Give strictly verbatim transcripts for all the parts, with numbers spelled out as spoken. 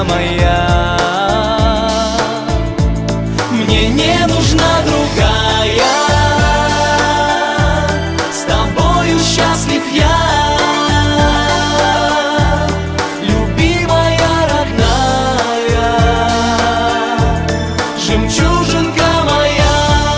моя. Мне не нужна другая, с тобою счастлив я, любимая родная, жемчужинка моя.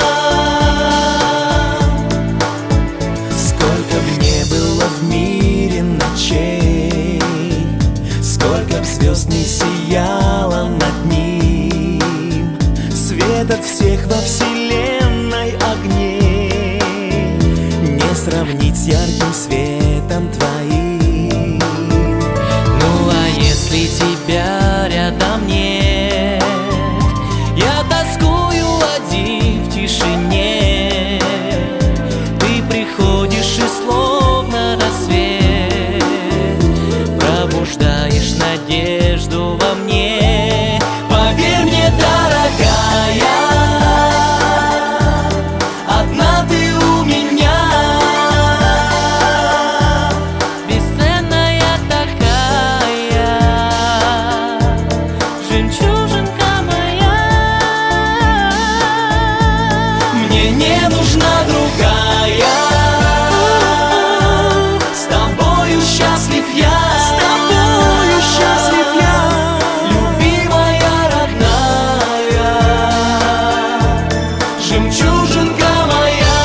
Сколько б не было в мире ночей, сколько б звезд не сияло над ним, свет от всех во вселенной огней не сравнить с ярким светом твоим. Ну а если тебя рядом нет, я тоскую один в тишине. Ты приходишь и словно рассвет пробуждаешь надежду во мне. Поверь мне, дорогая, одна ты у меня, бесценная такая, жемчужинка моя. Мне не нужна другая, с тобою счастлив я, с тобою счастлив я, любимая родная, жемчужинка моя.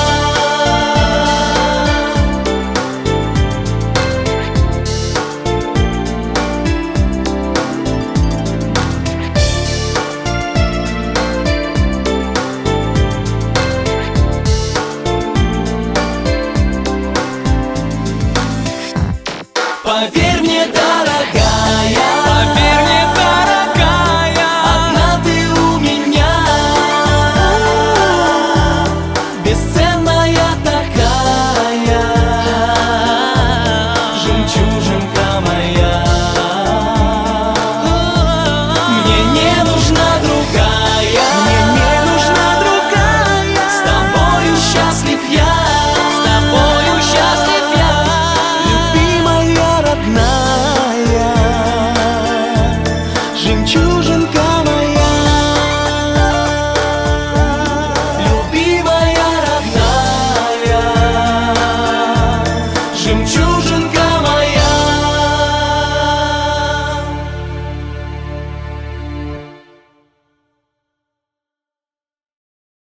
Поверь мне, да.